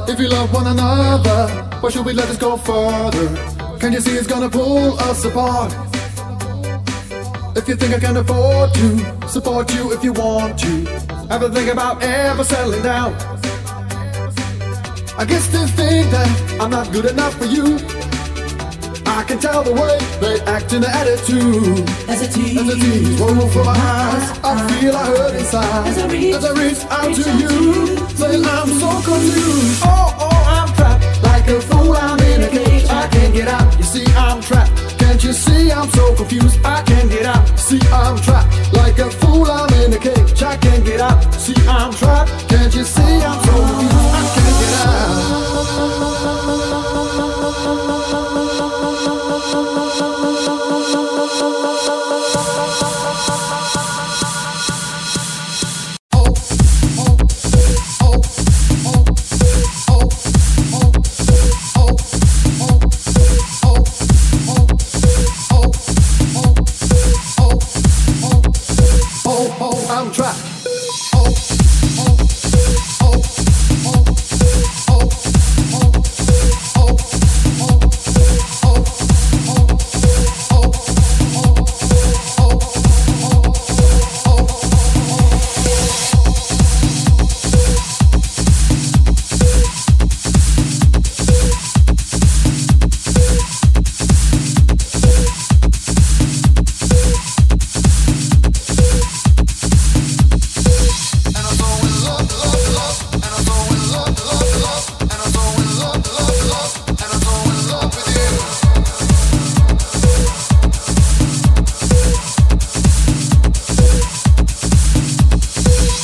If we love one another, why should we let this go further? Can't you see it's gonna pull us apart? If you think I can afford to support you if you want to, have a think about ever settling down. I guess they think that I'm not good enough for you. I can tell the way they act in the attitude. As a tease roll from my eyes, I feel I hurt inside. As I reach out to you, saying I'm so confused. Oh, I'm trapped like a fool. I'm in a cage. I can't get out. You see, I'm trapped. Can't you see I'm so confused? I can't get out. See, I'm trapped like a fool. I'm in a cage. I can't get out. See, I'm trapped. Can't you see I'm so confused? I can't get out. I'm trapped